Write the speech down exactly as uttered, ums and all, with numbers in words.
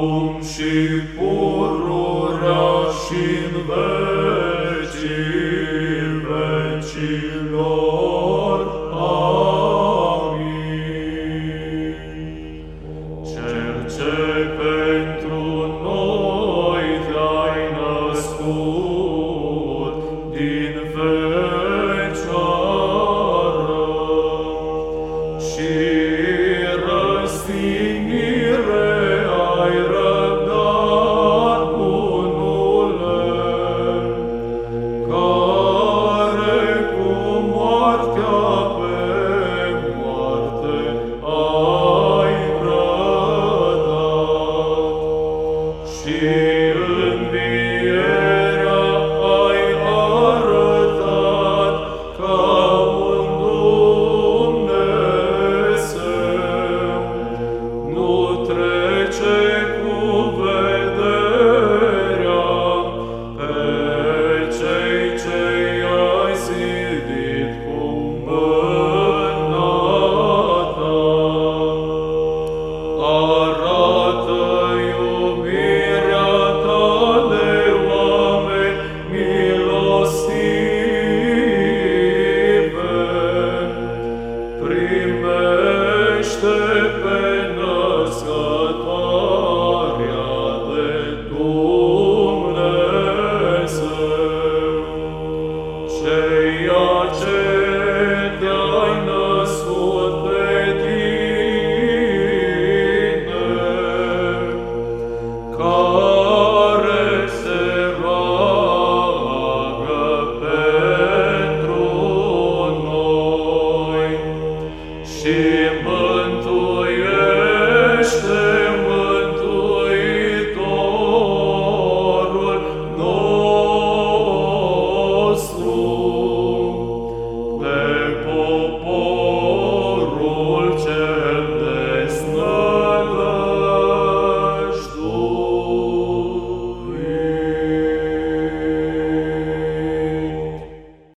acum și pururea și-n vecii vecilor. Amin. Cel ce pentru noi te-ai născut din fecioară și răstignire ai răbdat, bunule, care cu moartea pe moarte ai rădat și învierea ai arătat ca un Dumnezeu. Nu trece cu vederea pe cei ce i-ai zidit cu mâna ta.